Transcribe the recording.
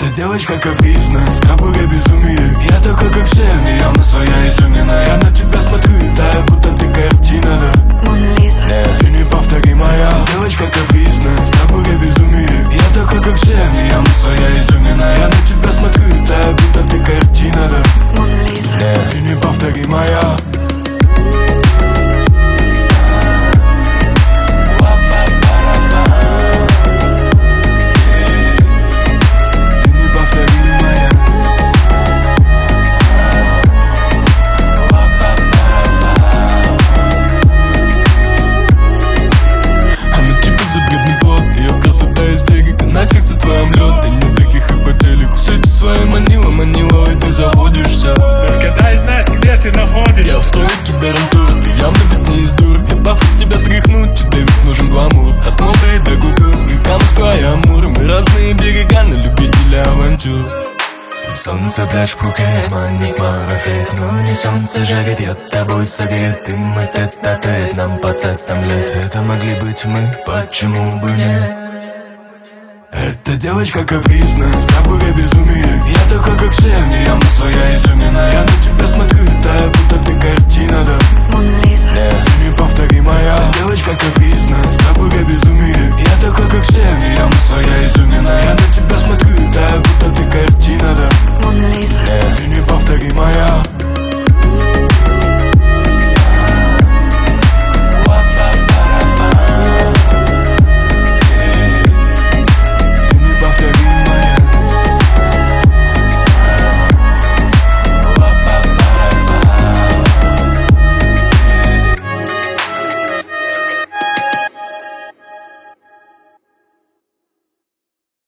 Эта девочка капризная, с тобой я безумие. Я такой, как все, мне явно своя изюмина. Я на тебя смотрю и таю, будто ты картина, да. Мона Лиза. Ты неповторимая. Девочка капризная, с тобой я безумие. Я такой, как все, мне явно своя изюмина. Я на тебя смотрю и таю, будто ты картина, да. Мона Лиза. Ты неповторимая. На сердце твоем лед, ты не бликих и по телеку. Сети свои манила, и ты заводишься. Только дай знать, где ты находишься. Я устрою тебе рантур, ты явно ведь не из дур. Я баф с тебя стряхнуть, тебе ведь нужен гламур. От моды до купюр, река Москва и Амур. Мы разные берега, на любителя авантюр. И солнце пляж Пхукет, манит марафет. Но не солнце жарит, я тобой согрет. И мы тет-а-тет, нам по цветам лет. Это могли быть мы, почему бы нет? Эта девочка капризная, с тобой я безумие. Я такой, как все, мне явно своя изюмина. Я на тебя смотрю и таю, будто